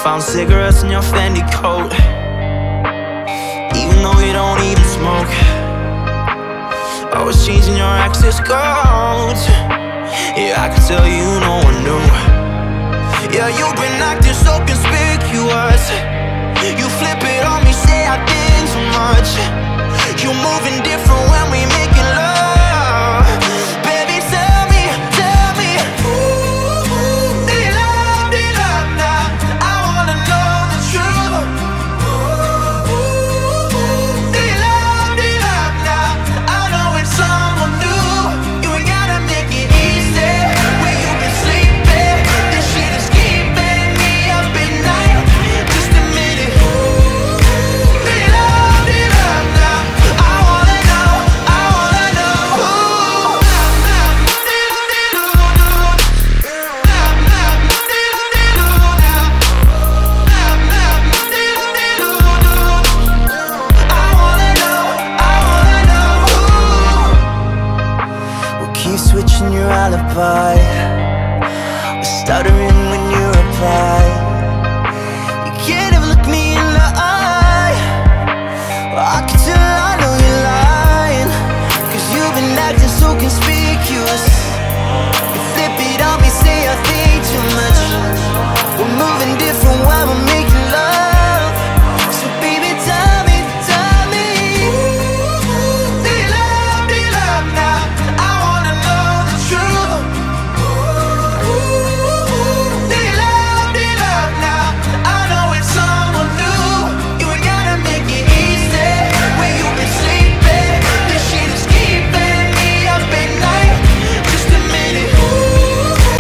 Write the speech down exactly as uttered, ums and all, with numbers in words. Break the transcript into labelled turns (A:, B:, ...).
A: Found cigarettes in your Fendi coat, even though you don't even smoke. Always changing your access codes. Yeah, I can tell you no one knew. Yeah, you've been acting so conspicuous. You flip it on me, say I did too much. You're moving different